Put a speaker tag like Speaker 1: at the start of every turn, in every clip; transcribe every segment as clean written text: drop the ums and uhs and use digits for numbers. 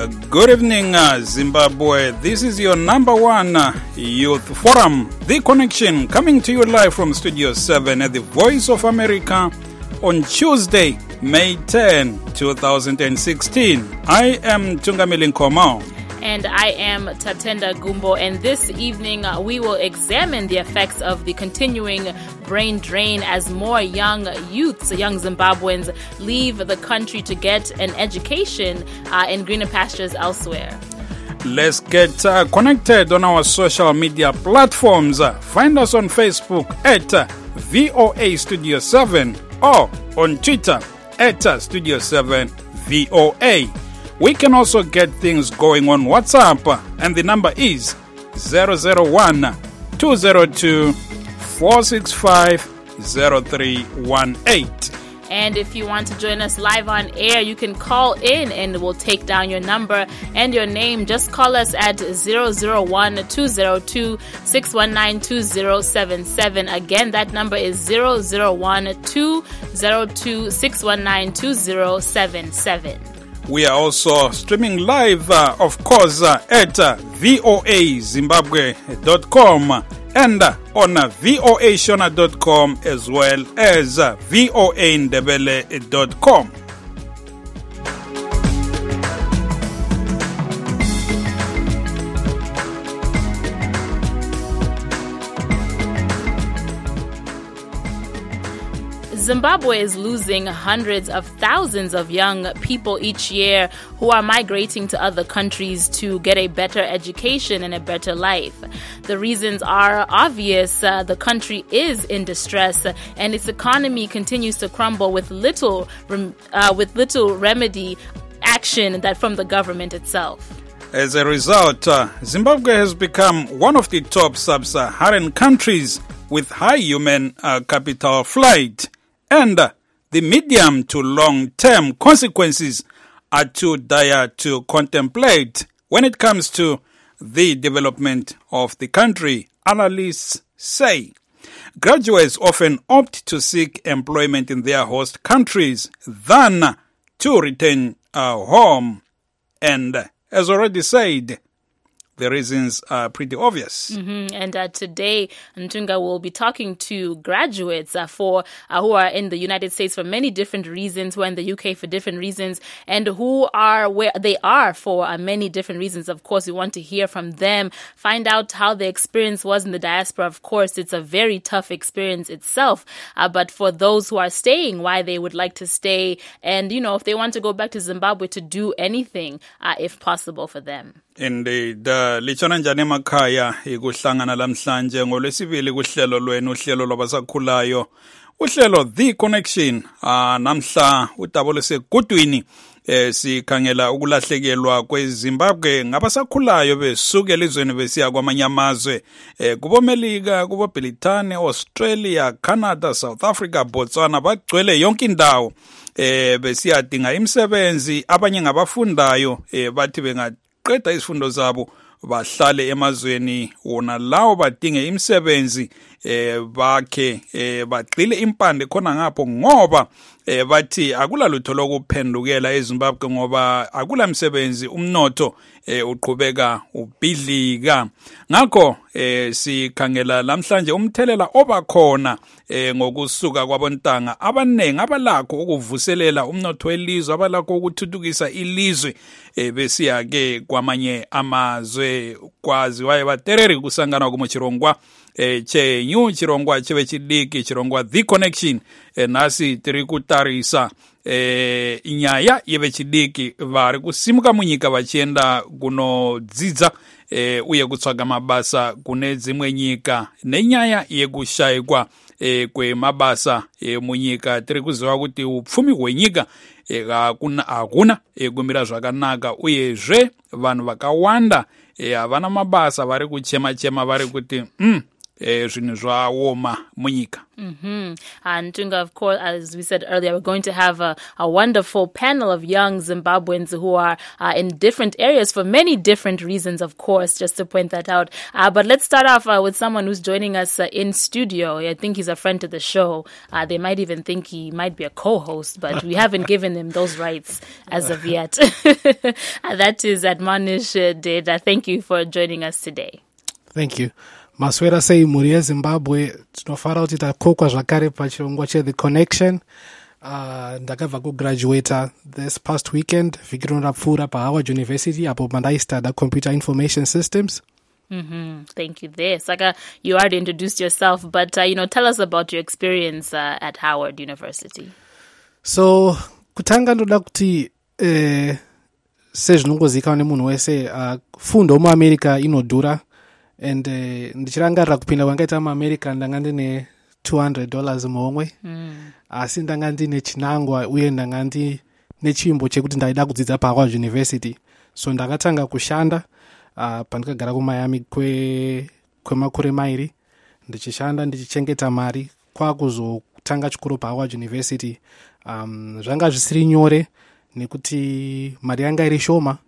Speaker 1: Good evening, Zimbabwe. This is your number one youth forum, The Connection, coming to you live from Studio 7 at the Voice of America on Tuesday, May 10, 2016. I am Tungamili Nkomo.
Speaker 2: And I am Tatenda Gumbo, and this evening we will examine the effects of the continuing brain drain as more young youths, young Zimbabweans, leave the country to get an education in greener pastures elsewhere.
Speaker 1: Let's get connected on our social media platforms. Find us on Facebook at VOA Studio 7 or on Twitter at Studio 7 VOA. We can also get things going on WhatsApp, and the number is 001-202-465-0318.
Speaker 2: And if you want to join us live on air, you can call in and we'll take down your number and your name. Just call us at 001-202-619-2077. Again, that number is 001-202-619-2077.
Speaker 1: We are also streaming live, of course, at voazimbabwe.com and on voashona.com as well as voandebele.com.
Speaker 2: Zimbabwe is losing hundreds of thousands of young people each year who are migrating to other countries to get a better education and a better life. The reasons are obvious. The country is in distress and its economy continues to crumble with little remedy action that from the government itself.
Speaker 1: As a result, Zimbabwe has become one of the top sub-Saharan countries with high human capital flight. And the medium to long-term consequences are too dire to contemplate when it comes to the development of the country, analysts say. Graduates often opt to seek employment in their host countries than to return home. And as already said, the reasons are pretty obvious.
Speaker 2: And today, Ntunga will be talking to graduates who are in the United States for many different reasons, who are in the UK for different reasons, and who are where they are for many different reasons. Of course, we want to hear from them, find out how the experience was in the diaspora. Of course, it's a very tough experience itself, but for those who are staying, why they would like to stay, and, you know, if they want to go back to Zimbabwe to do anything, if possible for them.
Speaker 1: Indeed, lichona njani emakhaya ikuhlangana lamhlanje ngolwesibili kuhlelo lwenu uhlelo lwabasakhulayo uhlelo The Connection. Namhla udabolo segudwini sikhangela ukulahlekelwa kweZimbabwe ngabasakhulayo besuka elizweni besiya kwamanye amazwe kubomelika kuboBrithani, Australia, Canada, South Africa, Botswana, bagcwele yonke indawo besiyadinga imisebenzi. Abanye ngabafundayo bathi bengaqeda izifundo zabo bahlale emazweni wona lawo badinge imisebenzi bakhe bagcile impande khona ngapho ngoba bathi akulalutho lokuphendukela eZimbabwe ngoba akulamsebenzi, umnotho uqhubeka ubhidlika. Ngakho sikhangela namhlanje umthelela obakhona ngokusuka kwabontanga abanengi abalakho ukuvuselela umnotho welizwe, abalakho ukuthuthukisa ilizwe besiya ke kwamanye amazwe kwazi waye batereri kusangana kumuchirongwa chenyu chirongwa cheve chidiki chirongwa The Connection nasi tiri kutarisa inyaya yeve chidiki vari kusimuka munyika vachienda kunodzidza uye kutsvaga mabasa kune dzimwe nyika nenyaya yekushayikwa kwemabasa munyika. Tiri kuziva kuti upfumi hwenyika hakuna kumira zvakanaka uyezve vanhu vakawanda havana mabasa, vari kuchema vari kuti zvinhu zvaoma munyika.
Speaker 2: And Tunga, of course, as we said earlier, we're going to have a wonderful panel of young Zimbabweans who are in different areas for many different reasons, of course, just to point that out. But let's start off with someone who's joining us in studio. I think he's a friend to the show. They might even think he might be a co-host, but we haven't given him those rights as of yet. That is Admonish Deda. Thank you for joining us today.
Speaker 3: Thank you. Maswera sei muri yeZimbabwe tinofara kuti takokwa zvakare pachirongwa cheThe Connection. Ndakabva kugraduata this past weekend vhiki rinopfuura paHoward University apo mandaistada Computer Information Systems.
Speaker 2: Thank you there. Saka, you already introduced yourself, but tell us about your experience at Howard University.
Speaker 3: So kutanga ndoda kuti sezvinongozikanwa nemunhu wese fundo muAmerica inodhura. And ndichirangarira kupinda kwangaita muAmerica ndanga ndine $200 muhomwe. Asi ndanga ndine chinangwa uye ndanga ndine chimbo chekuti ndaida kudzidza paHoward University. So ndakatanga kushanda pandikagara kuMiami kwemakore mairi ndichishanda ndichichengeta mari kwakuzotanga chikoro paHoward University. Zvanga zvisiri nyore nekuti mari yanga iri shoma,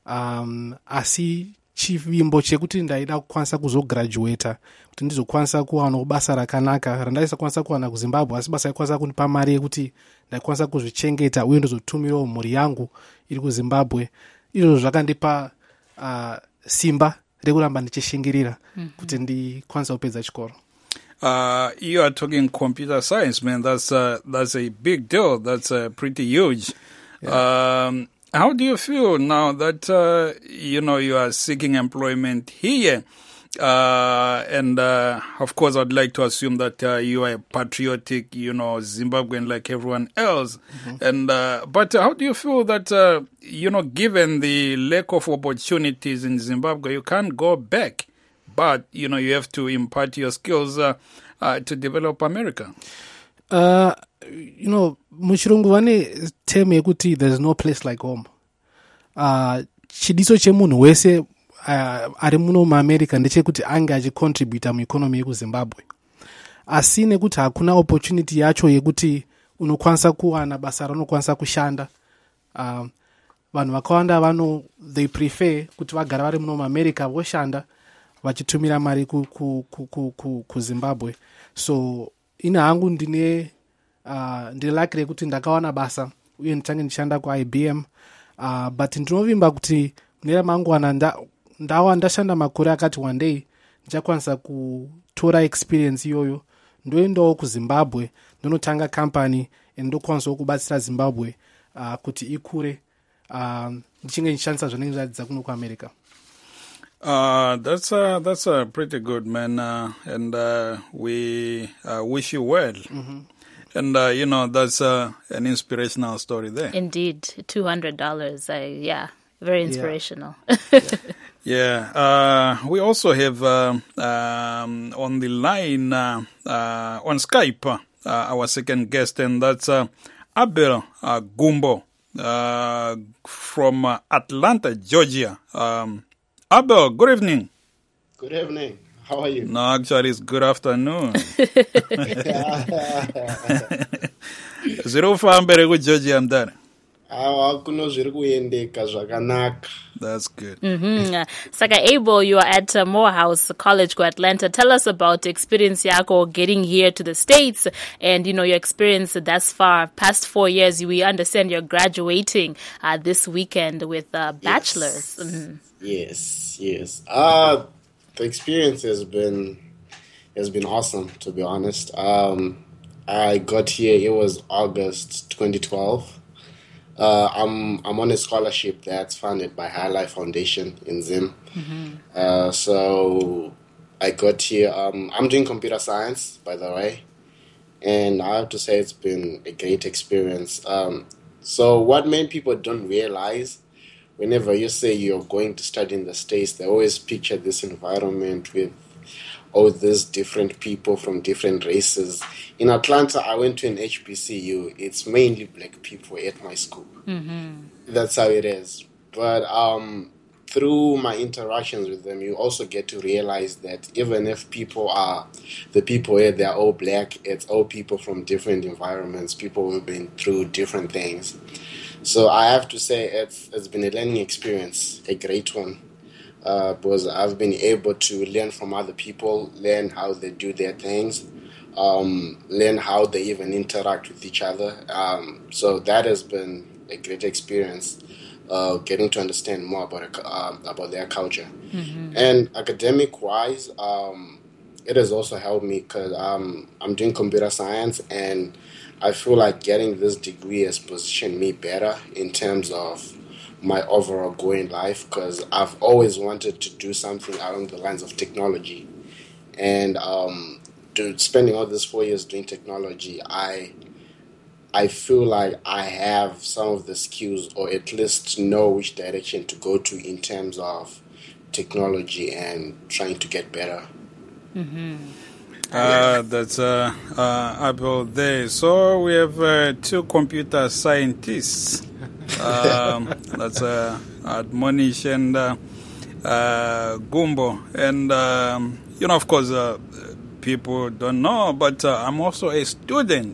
Speaker 3: asi chivimbo chekuti ndaida kukwanisa kuzograduata kuti ndizokwanisa kuwana basa rakanaka randaisakwanisa kuwana kuZimbabwe, asi basa ikwanisa kunipa mari yekuti ndaikwanisa kuzvichengeta uye ndozotumirawo mhuri yangu iri kuZimbabwe. Izvo zvakandipa simba rekuramba ndichishingirira kuti ndikwanisa kupedza chikoro.
Speaker 1: You are talking computer science, man. That's a big deal. That's pretty huge. Yeah. How do you feel now that, you are seeking employment here? And of course, I'd like to assume that you are a patriotic, Zimbabwean like everyone else. And but how do you feel that, given the lack of opportunities in Zimbabwe, you can't go back, but, you have to impart your skills to develop America?
Speaker 3: Muchirungu vane term yekuti there's no place like home. Chidiso chemunhu wese ari muno muAmerica ndechekuti ange achicontributa mueconomy yekuZimbabwe. Asi nekuti hakuna opportunity yacho yekuti unokwanisa kuwana basa raunokwanisa kushanda, vanhu vakawanda they prefer kuti vagara vari muno muAmerica voshanda vachitumira mari kuZimbabwe. So ina hangu ndine lucky rekuti ndakawana basa uye nditange ndishanda kuIBM. But ndinovimba kuti mune ramangwana ndashanda makore akati one day ndichakwanisa kutora experience iyoyo ndoendawo kuZimbabwe ndonotanga company ndokwanisa kubatsira Zimbabwe kuti ikure ndichinge ndishandisa zvanenge zvadzidza kuno kuAmerica.
Speaker 1: That's a pretty good, man, and we wish you well. And, that's an inspirational story there.
Speaker 2: Indeed. $200. Very inspirational.
Speaker 1: Yeah. We also have on the line, on Skype, our second guest, and that's Abel Gumbo from Atlanta, Georgia. Abel, good evening.
Speaker 4: Good evening. How are you?
Speaker 1: No, actually, it's good afternoon. Zirofambere ku Georgia mdare.
Speaker 4: Kuno zviri kuendeka zvakanaka.
Speaker 1: That's good.
Speaker 2: Saka Abel, you are at Morehouse College go Atlanta. Tell us about the experience yako getting here to the States and your experience thus far. Past 4 years, we understand you're graduating this weekend with a bachelor's.
Speaker 4: Yes. The experience has been awesome, to be honest. I got here, it was August 2012. I'm on a scholarship that's funded by High Life Foundation in Zim. So I got here. I'm doing computer science, by the way. And I have to say it's been a great experience. So what many people don't realize, whenever you say you're going to study in the States, they always picture this environment with all these different people from different races. In Atlanta, I went to an HBCU. It's mainly black people at my school. That's how it is. But through my interactions with them, you also get to realize that even if people are the people here, they're all black, it's all people from different environments, people who've been through different things. So I have to say it's been a learning experience, a great one, because I've been able to learn from other people, learn how they do their things, learn how they even interact with each other. So that has been a great experience, getting to understand more about their culture. And academic-wise, it has also helped me because I'm doing computer science, and I feel like getting this degree has positioned me better in terms of my overall goal in life, because I've always wanted to do something along the lines of technology. And spending all these 4 years doing technology, I feel like I have some of the skills, or at least know which direction to go to in terms of technology and trying to get better.
Speaker 1: That's about there. So we have 2 computer scientists. That's Admonish and Gumbo. And, of course, people don't know, but I'm also a student.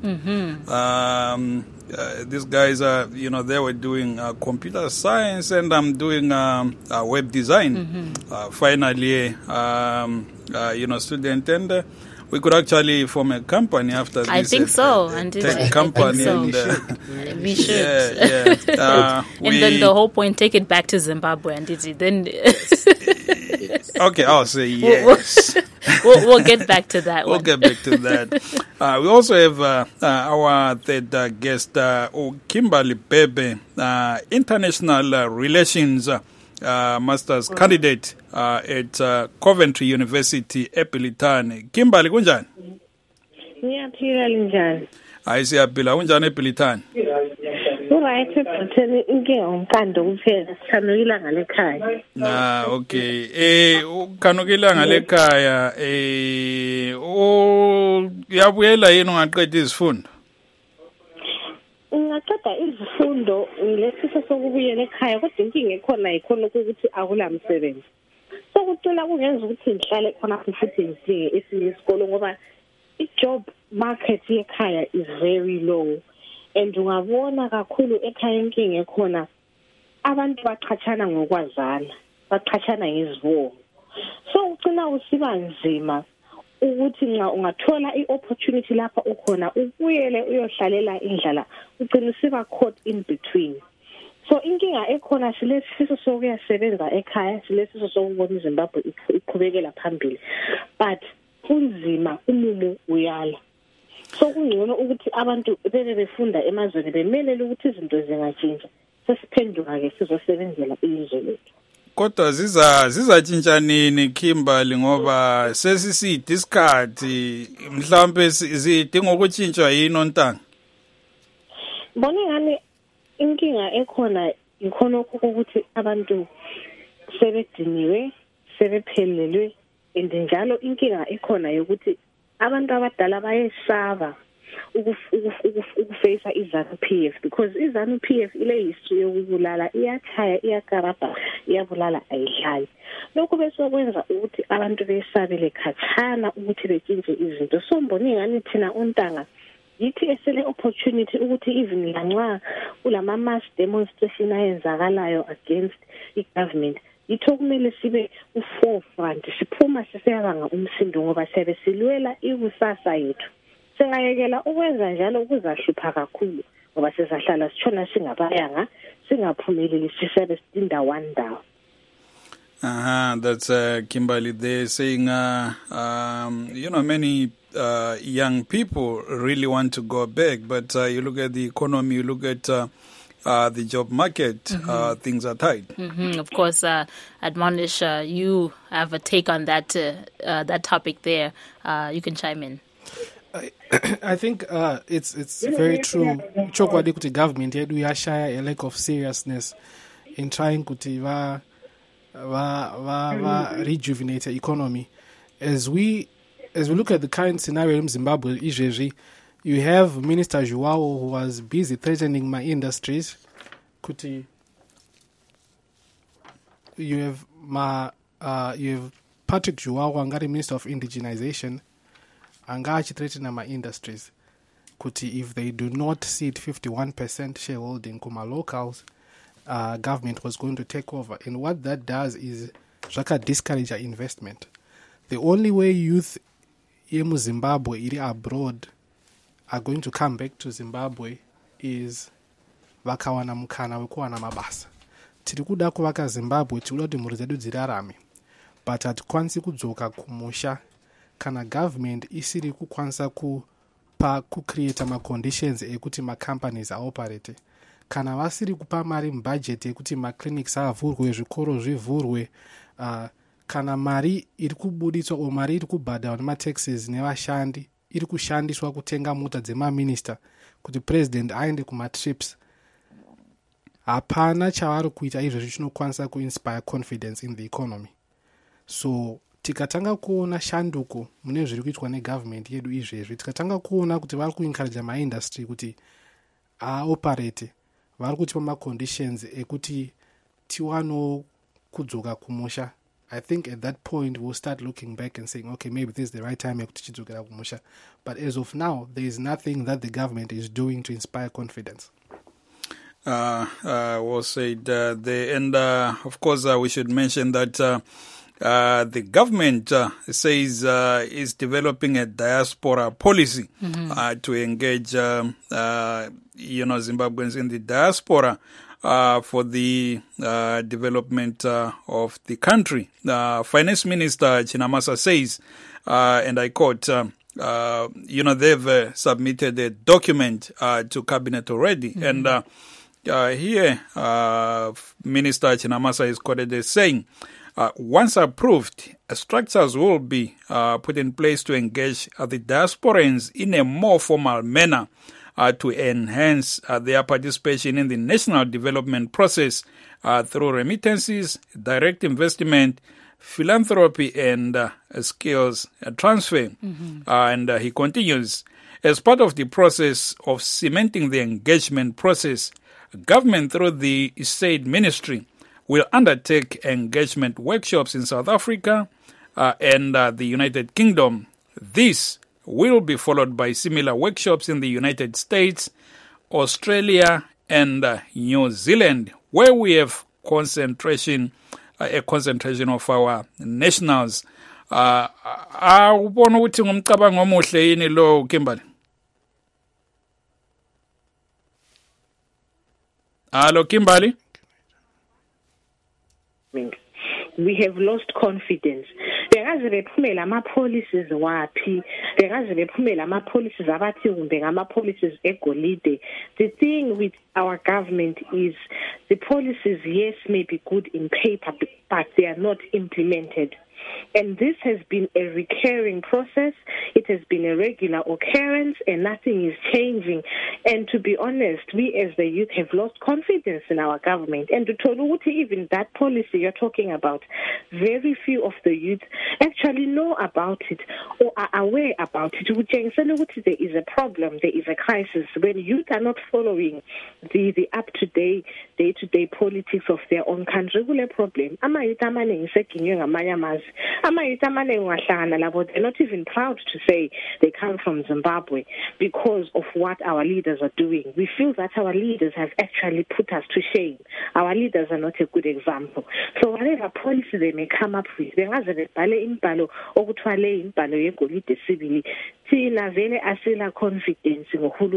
Speaker 1: These guys are, they were doing computer science, and I'm doing web design. Finally, student, and we could actually form a company after this.
Speaker 2: I think so.
Speaker 1: Tech company.
Speaker 2: I think so. We should.
Speaker 1: Yeah.
Speaker 2: And then the whole point, take it back to Zimbabwe, and then.
Speaker 1: Okay, I'll say yes.
Speaker 2: We'll get back to that.
Speaker 1: We'll get back to that. We also have our third guest, Kimberly Bebe, international relations master's candidate at Coventry University, ePhilippi. Kimberly, kunjani?
Speaker 5: Ngiyaphila linjani?
Speaker 1: Hayi siyaphila, kunjani ePhilippi?
Speaker 5: Right, ebhutheni inkinga umqando kuphela, sikhanukile ngalekhaya.
Speaker 1: Okay. Ukhanukile ngalekhaya, uyabuyela yini ungaqeda izifundo?
Speaker 5: Ngaqeda izifundo, ngilesifiso sokubuyela ekhaya, kodwa inkinga ekhona yikhona ukuthi akulamsebenzi. Sokucela kungenza ukuthi ngihlale khona futhi ngidinge esinye isikolo ngoba i-job market yekhaya is very low. And ungabona kakhulu ekhaya inkinga ekhona, abantu baqhatshana ngokwazana, baqhatshana ngezibongo. So ucina usiba nzima ukuthi nxa ungathola i-opportunity lapha ukhona ubuyele uyohlalela indlala, ucina usiba caught in between. So inkinga ekhona silesifiso sokuyasebenza ekhaya, silesifiso sokubona iZimbabwe iqhubekela phambili, but kunzima, umumo uyala. So kungcono ukuthi abantu bebe befunda emazweni bemelele ukuthi izinto zingatshintsha, sesiphenduka ke sizosebenzela ilizwe lethu.
Speaker 1: Kodwa zizatshintsha nini Kimberly, ngoba sesiside isikhathi mhlawumbe zidinga ukutshintshwa yini ontanga?
Speaker 5: Bona ngani inkinga ekhona ikhona ukuthi abantu sebediniwe, sebephelelwe, njalo inkinga ekhona yokuthi abantu abadala bayesaba ukufeyisa iZANU-PF, because iZANU-PF ile history yokubulala, iyachaya, iyakarabha, iyabulala, ayidlali. Lokho bese kwenza ukuthi abantu besabele khatshana ukuthi betshintshe izinto. So mbone ngani thina ontanga yithi esele opportunity ukuthi even lanxa kulama mass demonstration ayenzakalayo against i-government, yitho kumele sibe u-forefront, siphuma sisiyabanga umsindo ngoba siyabe silwela ikusasa yethu. Singayekela ukwenza njalo ukuzahlupha kakhulu ngoba sizahlala sitshona singabayanga, singaphumeleli, sisabe sidinda one down.
Speaker 1: That's Kimberly there saying, many young people really want to go back, but you look at the economy, you look at the job market, things are tight.
Speaker 2: Of course, Admonish, you have a take on that that topic there. You can chime in.
Speaker 3: I think it's very true. Chokwadi kuti government yedu yashaya a lack of seriousness in trying kuti va rejuvenate the economy. As we look at the current scenario in Zimbabwe, you have Minister João who was busy threatening my industries. Kuti you have Patrick Juwawa angari Minister of Indigenization anga achithreaten ma-industries kuti if they do not cede 51% shareholding kuma locals, government was going to take over. And what that does is discourage investment. The only way youth in Zimbabwe iri abroad are going to come back to Zimbabwe is vakawana mukana wekuwana mabasa. Tiri kuda kuvaka Zimbabwe, tiri kuda kuti mhuri dzedu dzirarame, but hatikwanisi kudzoka kumusha kana government isiri kukwanisa kucreate ma-conditions ekuti ma-companies aoperate. Kana vasiri kupa mari mubudget yekuti ma-clinics avhurwe, zvikoro zvivhurwe, kana mari iri kubuditswa o mari iri kubhadharwa nema-taxes nevashandi iri kushandiswa kutenga mota dzemaminista kuti president aende kuma-trips, hapana chavari kuita izvezvi chinokwanisa kuinspire confidence in the economy. So tikatanga kuona shanduko mune zviri kuitwa negovernment yedu izvezvi, tikatanga kuona kuti vari kuencourage maindustry kuti aoperate, vari kutipa ma-conditions ekuti tiwano kudzoka kumusha, I think at that point we'll start looking back and saying, okay, maybe this is the right time ekuti tidzokera kumusha. But as of now, there is nothing that the government is doing to inspire confidence.
Speaker 1: Was said there, and of course we should mention that the government says is developing a diaspora policy to engage Zimbabweans in the diaspora for the development of the country. Finance Minister Chinamasa says, and I quote, they've submitted a document to cabinet already, and here Minister Chinamasa is quoted as saying, once approved, structures will be put in place to engage the diasporans in a more formal manner to enhance their participation in the national development process through remittances, direct investment, philanthropy, and skills transfer. And he continues, as part of the process of cementing the engagement process, government through the State Ministry will undertake engagement workshops in South Africa and the United Kingdom. This will be followed by similar workshops in the United States, Australia, and New Zealand, where we have a concentration of our nationals. Ubona ukuthi ngumcabango omuhle yini lo, Kimberly? Hello, Kimberly?
Speaker 5: We have lost confidence. Bengaze bephumela ama-policies waphi, bengaze bephumela ama-policies abathi kumbe ngama-policies egolide. The thing with our government is the policies, yes, may be good in paper, but they are not implemented. And this has been a recurring process. It has been a regular occurrence, and nothing is changing. And to be honest, we as the youth have lost confidence in our government. And to Toluti, even that policy you're talking about, very few of the youth actually know about it or are aware about it. There is a problem, there is a crisis. When youth are not following the up-to-date, day-to-day politics of their own country, will a problem. They're not even proud to say they come from Zimbabwe because of what our leaders are doing. We feel that our leaders have actually put us to shame. Our leaders are not a good example. So whatever policy they may come up with, confidence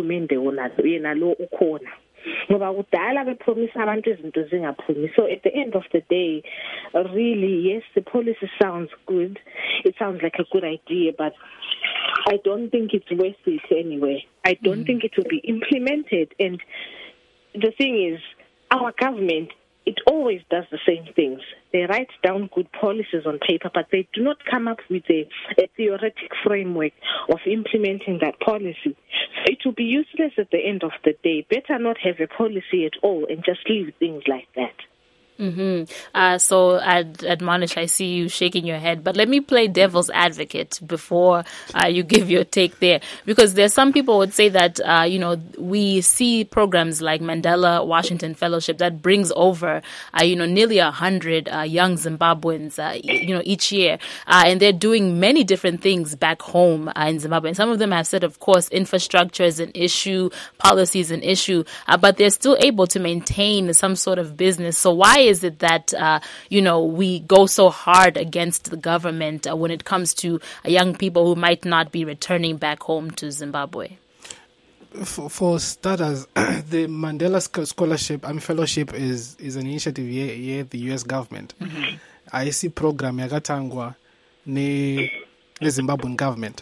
Speaker 5: ngoba kudala bepromise abantu izinto zingaphumi. So at the end of the day, really, yes, the policy sounds good. It sounds like a good idea, but I don't think it's worth it anyway. I don't think it will be implemented. And the thing is, our government, it always does the same things. They write down good policies on paper, but they do not come up with a theoretic framework of implementing that policy. So it will be useless at the end of the day. Better not have a policy at all and just leave things like that.
Speaker 2: So I'd admonish, I see you shaking your head, but let me play devil's advocate before you give your take there. Because there's some people would say that, we see programs like Mandela Washington Fellowship that brings over, nearly 100 young Zimbabweans, each year. And they're doing many different things back home in Zimbabwe. And some of them have said, of course, infrastructure is an issue, policy is an issue, but they're still able to maintain some sort of business. So why is it that, we go so hard against the government when it comes to young people who might not be returning back home to Zimbabwe?
Speaker 3: For starters, the Mandela Fellowship is an initiative here the US government. I see program yakatangwa ne Zimbabwean government.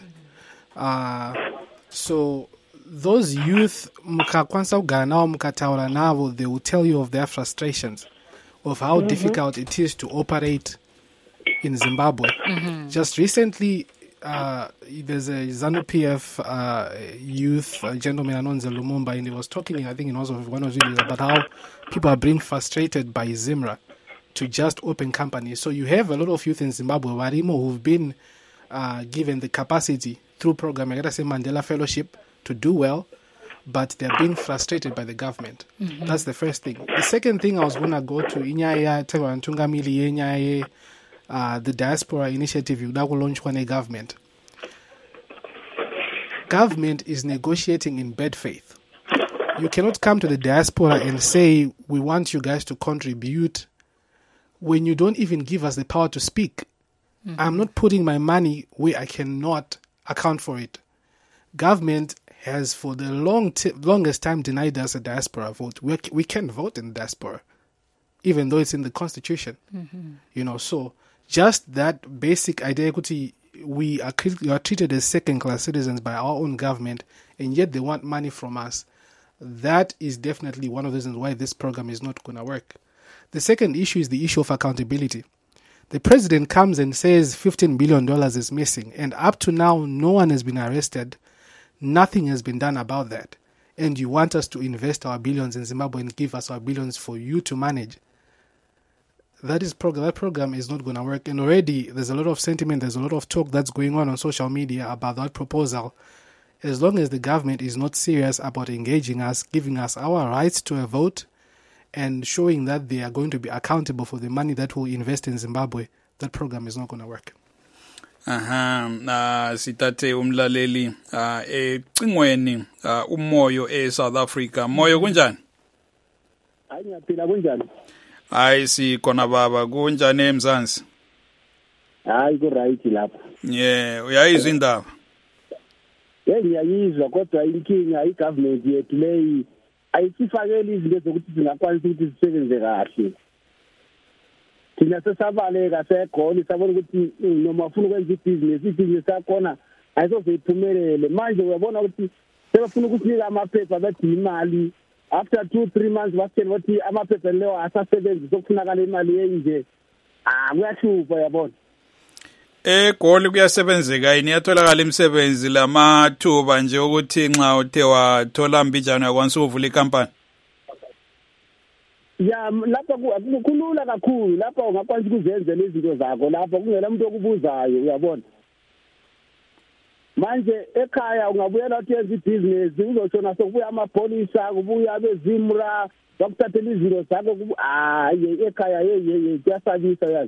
Speaker 3: So those youth mukakwanisa kugara navo mukataura navo, they will tell you of their frustrations, of how difficult it is to operate in Zimbabwe. Just recently, there's a ZANU-PF youth gentleman, Anonze Lumumba, and he was talking, I think it was one of his videos, about how people are being frustrated by Zimra to just open companies. So you have a lot of youth in Zimbabwe, Warimo, who've been given the capacity through program, I gotta say Mandela Fellowship, to do well, but they're being frustrated by the government. That's the first thing. The second thing I was going to go to, the diaspora initiative you launch one a government. Government is negotiating in bad faith. You cannot come to the diaspora and say, we want you guys to contribute when you don't even give us the power to speak. I'm not putting my money where I cannot account for it. Government has for the longest time denied us a diaspora vote. We can vote in the diaspora, even though it's in the constitution. So just that basic idea, we are treated as second-class citizens by our own government, and yet they want money from us. That is definitely one of the reasons why this program is not going to work. The second issue is the issue of accountability. The president comes and says $15 billion is missing, and up to now, no one has been arrested. Nothing has been done about that. And you want us to invest our billions in Zimbabwe and give us our billions for you to manage. That program is not going to work. And already there's a lot of sentiment, there's a lot of talk that's going on social media about that proposal. As long as the government is not serious about engaging us, giving us our rights to a vote, and showing that they are going to be accountable for the money that we invest in Zimbabwe, that program is not going to work.
Speaker 1: Sitate umlaleli ecingweni umoyo eSouth Africa. Moyo kunjani?
Speaker 6: Hayi ngiyaphila kunjani?
Speaker 1: Hayi sikhona baba kunjani eMzansi?
Speaker 6: Hayi ku right lapha.
Speaker 1: Uyayizwa indaba?
Speaker 6: Ngiyayizwa kodwa inkinga igovernment yethu leyi ayisifakeli izinto zokuthi singakwanisa ukuthi sisebenze kahle. Thina sesabaleka segoli sabona ukuthi noma ufuna ukwenza ibhizinesi yakhona ayisoze iphumelele. Manje uyabona ukuthi sebafuna ukusinika amaphepha bathi imali after 2-3 months basitshela ukuthi amaphepha leyo asasebenzi sokufunakala imali enje. Kuyahlupa yabona.
Speaker 1: Egoli kuyasebenzeka yini yatholakala imisebenzi lamathuba nje ukuthi nxa uthe wathola mbijana yakwanisa ukuvula ikampani?
Speaker 6: Ya lapha kulula kakhulu, lapha ungakwanisa ukuzenzela izinto zakho, lapha kungela umuntu okubuzayo, uyabona. Manje ekhaya ungabuyela uthenza ibhizinesi uzotshona sokubuya amapolisa kubuya abezimra bakuthathela izinto zakho ekhaya kuyasabisa yazi.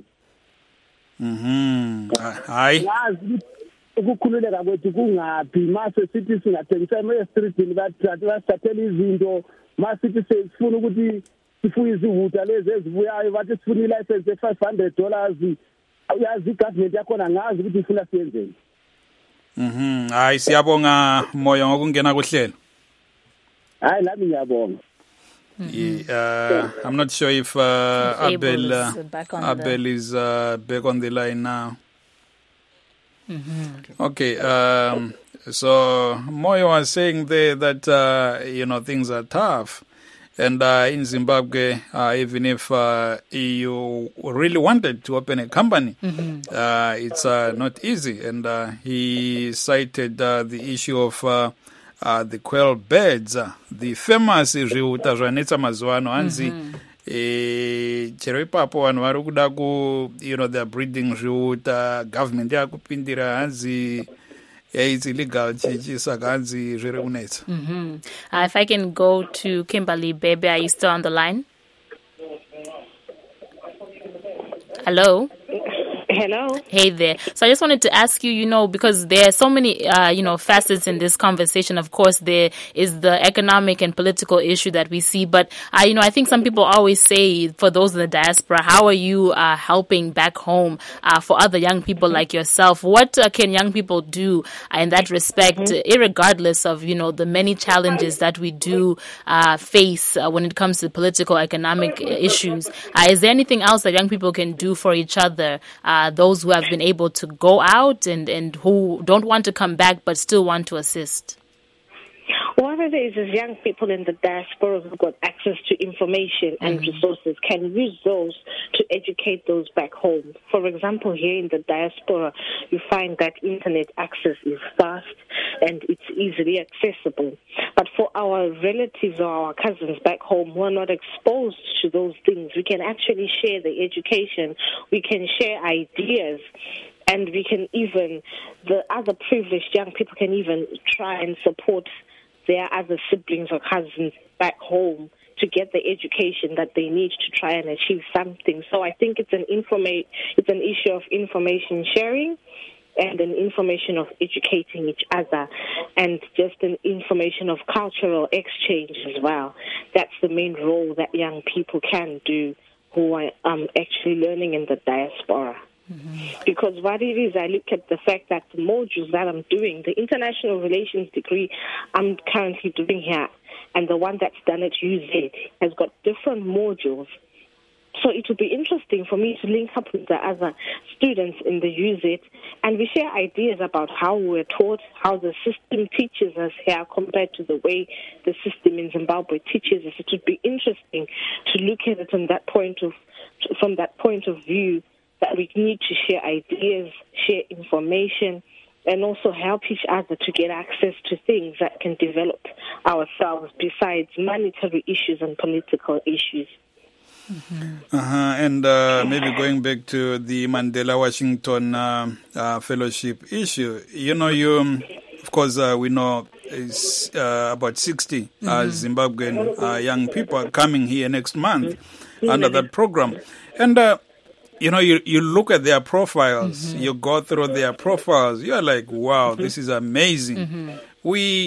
Speaker 1: Hayi
Speaker 6: yazi ukukhululeka kwethu kungaphi mase sithi singathengisa streetini basithathela izinto mase sithi sifuna ukuthi sifuye izihuta lezi ezibuyayo bathi sifuna ilicense $500 uyazi igovernment yakhona ngazi ukuthi ifuna siyenzeni.
Speaker 1: Hayi siyabonga Moyo ngokungena kuhlelo.
Speaker 6: Hayi lami ngiyabonga.
Speaker 1: I'm not sure if Abel is back on the line now. Okay. So Moyo was saying there that things are tough, and in Zimbabwe, even if you really wanted to open a company, it's not easy. And he cited the issue of the quail birds, the famous Riuta Zvanetsa Mazuano, Anzi, chero ipapo vanhu vari kuda ku they're breeding zviuta government yakupindira hanzi it's illegal chichi saka hanzi zviri kunetsa.
Speaker 2: If I can go to Kimberly Bebe, are you still on the line? Hello?
Speaker 5: Hello.
Speaker 2: Hey there. So I just wanted to ask you, because there are so many, facets in this conversation. Of course, there is the economic and political issue that we see. But, I think some people always say, for those in the diaspora, how are you helping back home for other young people like yourself? What can young people do in that respect, irregardless of, the many challenges that we do face when it comes to political, economic issues? Is there anything else that young people can do for each other? Those who have been able to go out and who don't want to come back but still want to assist?
Speaker 5: What it is young people in the diaspora who've got access to information and resources can use those to educate those back home. For example, here in the diaspora, you find that internet access is fast and it's easily accessible. But for our relatives or our cousins back home who are not exposed to those things, we can actually share the education, we can share ideas, and we can even, the other privileged young people can even try and support their other siblings or cousins back home to get the education that they need to try and achieve something. So I think it's an issue of information sharing and an information of educating each other and just an information of cultural exchange as well. That's the main role that young people can do who are actually learning in the diaspora. Because what it is, I look at the fact that the modules that I'm doing, the international relations degree I'm currently doing here, and the one that's done at UZ has got different modules. So it would be interesting for me to link up with the other students in the UZ, and we share ideas about how we're taught, how the system teaches us here compared to the way the system in Zimbabwe teaches us. It would be interesting to look at it from that point of view, that we need to share ideas, share information, and also help each other to get access to things that can develop ourselves besides monetary issues and political issues.
Speaker 1: And maybe going back to the Mandela Washington Fellowship issue, of course, we know it's about 60 Zimbabwean young people are coming here next month under that program. And you look at their profiles, you go through their profiles, you're like, wow, this is amazing. We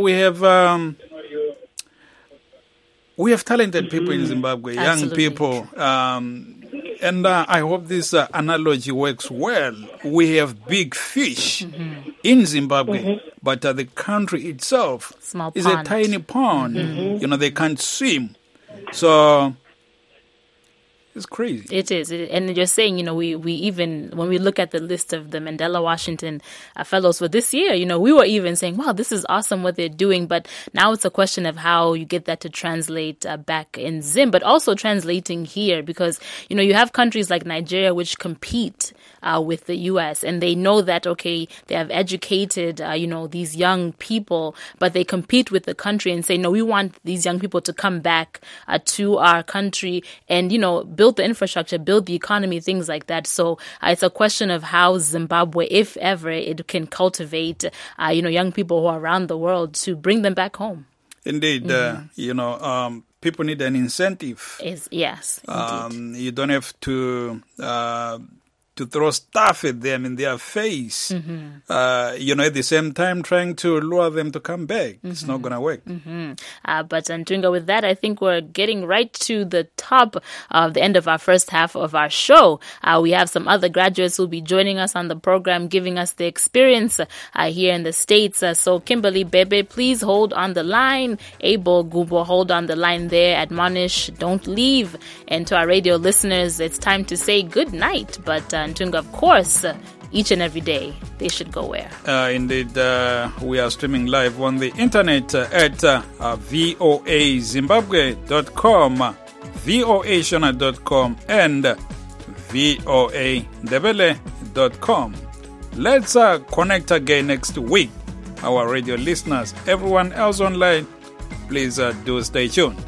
Speaker 1: have talented people in Zimbabwe, young people, and I hope this analogy works well. We have big fish in Zimbabwe, but the country itself is a tiny pond. They can't swim. So it's crazy.
Speaker 2: It is. And you're saying, we even, when we look at the list of the Mandela Washington Fellows for this year, we were even saying, wow, this is awesome what they're doing. But now it's a question of how you get that to translate back in Zim, but also translating here because, you have countries like Nigeria which compete with the U.S. and they know that, okay, they have educated, these young people, but they compete with the country and say, no, we want these young people to come back to our country and, build the infrastructure, build the economy, things like that. So it's a question of how Zimbabwe, if ever, it can cultivate, young people who are around the world to bring them back home.
Speaker 1: Indeed, people need an incentive.
Speaker 2: Yes,
Speaker 1: you don't have to throw stuff at them in their face, at the same time trying to lure them to come back. It's not going to work.
Speaker 2: But Ntwinga, with that, I think we're getting right to the top of the end of our first half of our show. We have some other graduates who will be joining us on the program, giving us the experience here in the States. So Kimberly Bebe, please hold on the line. Abel Gubo, hold on the line there. Admonish, don't leave. And to our radio listeners, it's time to say good night. But Ntwinga, of course, each and every day, they should go where?
Speaker 1: Indeed, we are streaming live on the internet at voazimbabwe.com, voashona.com, and voandebele.com. Let's connect again next week. Our radio listeners, everyone else online, please do stay tuned.